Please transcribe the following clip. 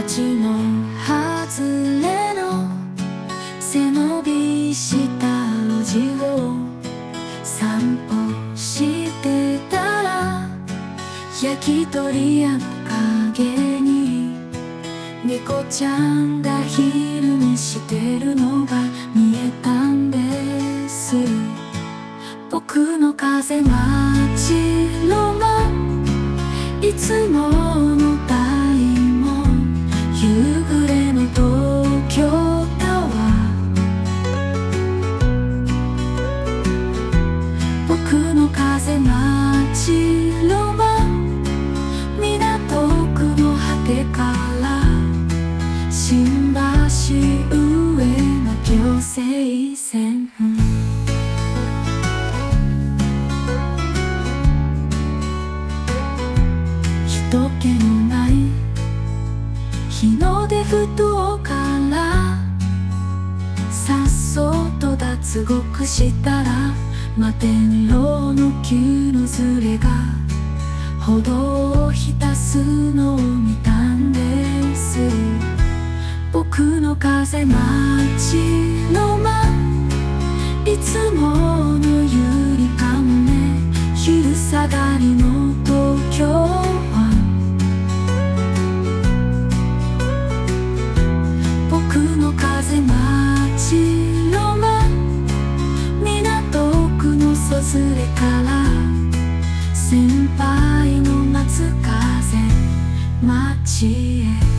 街の外れの背伸びした路地を散歩してたら、焼き鳥屋の陰に猫ちゃんが昼寝してるのが見えたんです。僕の風待ちロマン、いつもの大門、夕暮れの東京タワー。僕の風待ちロマン、港区の果てから新橋上の行政線。人気のない日の出ふ頭からさっそうと脱獄したら、摩天楼の急のずれが歩道を浸すのを見たんです。僕の風待ちロマン、いつものゆりかもね、昼下がりの東京。僕の風待ちロマン、港区のそずれから先輩の松風町へ。